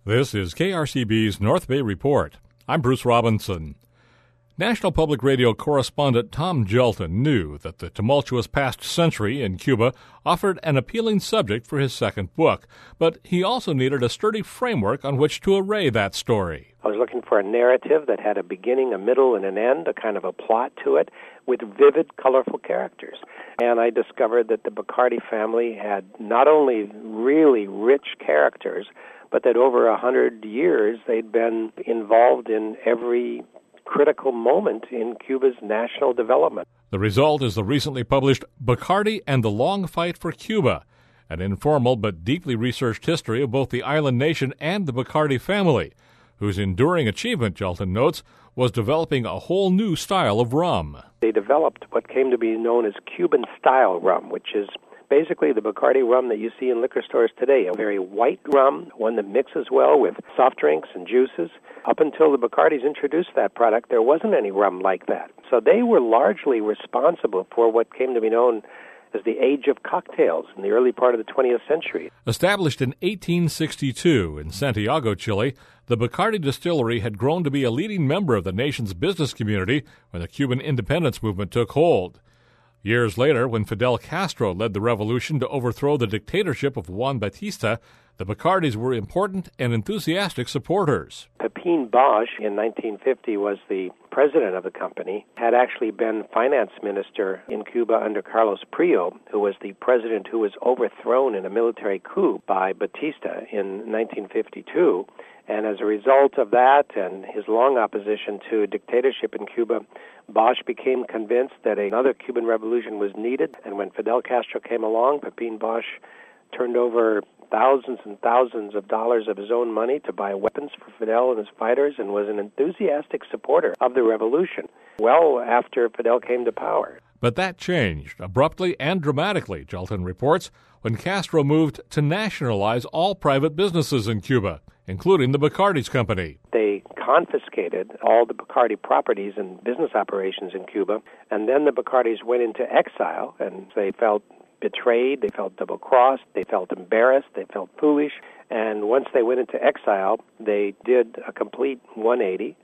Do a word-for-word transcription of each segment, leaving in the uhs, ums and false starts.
This is K R C B's North Bay Report. I'm Bruce Robinson. National Public Radio correspondent Tom Gjelten knew that the tumultuous past century in Cuba offered an appealing subject for his second book, but he also needed a sturdy framework on which to array that story. I was looking for a narrative that had a beginning, a middle, and an end, a kind of a plot to it, with vivid, colorful characters. And I discovered that the Bacardi family had not only really rich characters, but that over a hundred years they'd been involved in every critical moment in Cuba's national development. The result is the recently published Bacardi and the Long Fight for Cuba, an informal but deeply researched history of both the island nation and the Bacardi family, whose enduring achievement, Gjelten notes, was developing a whole new style of rum. They developed what came to be known as Cuban-style rum, which is basically the Bacardi rum that you see in liquor stores today, a very white rum, one that mixes well with soft drinks and juices. Up until the Bacardis introduced that product, there wasn't any rum like that. So they were largely responsible for what came to be known as the age of cocktails in the early part of the twentieth century. Established in eighteen sixty-two in Santiago, Chile, the Bacardi distillery had grown to be a leading member of the nation's business community when the Cuban independence movement took hold. Years later, when Fidel Castro led the revolution to overthrow the dictatorship of Juan Batista, the Bacardis were important and enthusiastic supporters. Pepin Bosch, in nineteen fifty, was the president of the company, had actually been finance minister in Cuba under Carlos Prio, who was the president who was overthrown in a military coup by Batista in nineteen fifty-two. And as a result of that and his long opposition to dictatorship in Cuba, Bosch became convinced that another Cuban revolution was needed. And when Fidel Castro came along, Pepin Bosch turned over thousands and thousands of dollars of his own money to buy weapons for Fidel and his fighters, and was an enthusiastic supporter of the revolution well after Fidel came to power. But that changed abruptly and dramatically, Gjelten reports, when Castro moved to nationalize all private businesses in Cuba, including the Bacardi's company. They confiscated all the Bacardi properties and business operations in Cuba, and then the Bacardis went into exile, and they felt betrayed, they felt double-crossed, they felt embarrassed, they felt foolish, and once they went into exile, they did a complete one eighty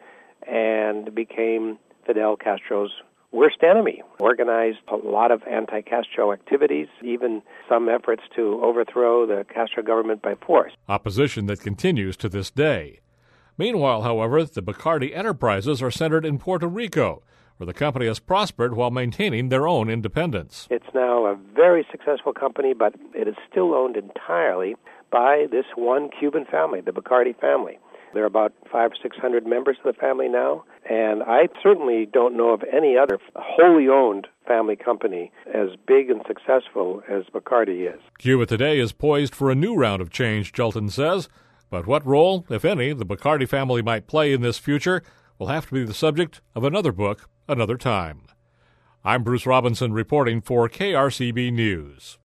and became Fidel Castro's worst enemy, organized a lot of anti-Castro activities, even some efforts to overthrow the Castro government by force. Opposition that continues to this day. Meanwhile, however, the Bacardi enterprises are centered in Puerto Rico, where the company has prospered while maintaining their own independence. It's now a very successful company, but it is still owned entirely by this one Cuban family, the Bacardi family. There are about five or six hundred members of the family now, and I certainly don't know of any other wholly owned family company as big and successful as Bacardi is. Cuba today is poised for a new round of change, Gjelten says, but what role, if any, the Bacardi family might play in this future will have to be the subject of another book another time. I'm Bruce Robinson reporting for K R C B News.